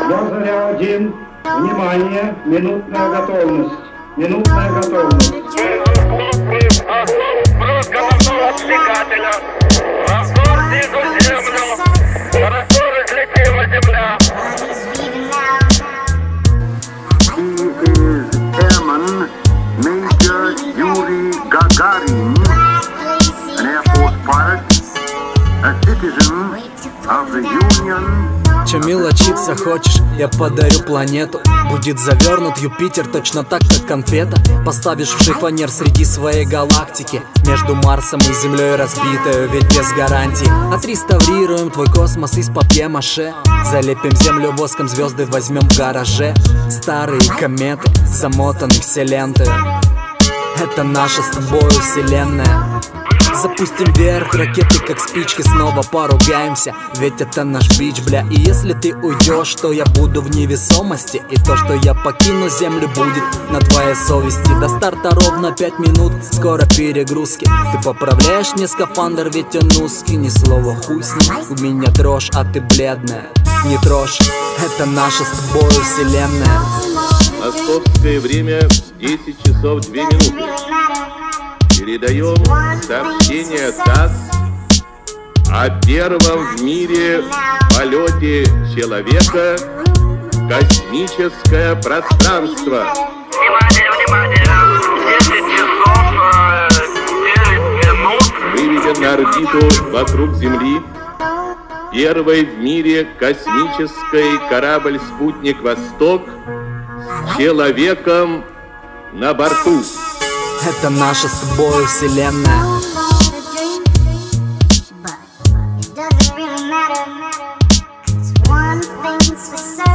Я Заря-1. Внимание, минутная готовность. Минутная готовность. Major Yuri Gagarin, an Air Force pilot, a citizen of the Union. Чем мелочиться хочешь, я подарю планету. Будет завернут Юпитер точно так, как конфета. Поставишь в шифонер среди своей галактики, между Марсом и Землей разбитую, ведь без гарантий. Отреставрируем твой космос из папье-маше. Залепим Землю воском, звезды возьмем в гараже. Старые кометы, замотаны все ленты. Это наша с тобою вселенная. Запустим вверх ракеты, как спички, снова поругаемся, ведь это наш бич, бля. И если ты уйдешь, то я буду в невесомости, и то, что я покину землю, будет на твоей совести. До старта ровно 5 минут, скоро перегрузки. Ты поправляешь мне скафандр, ведь он узкий. Ни слова хуй с ним, у меня дрожь, а ты бледная. Не трожь, это наша с тобою вселенная. Московское время 10 часов 2 минуты. Передаем сообщение ТАСС о первом в мире полете человека в космическое пространство. Внимание! 10 часов 9 минут. Выведен на орбиту вокруг Земли первый в мире космический корабль-спутник «Восток» с человеком на борту. Это наша с тобою вселенная. But it doesn't really matter, 'cause one thing's for certain.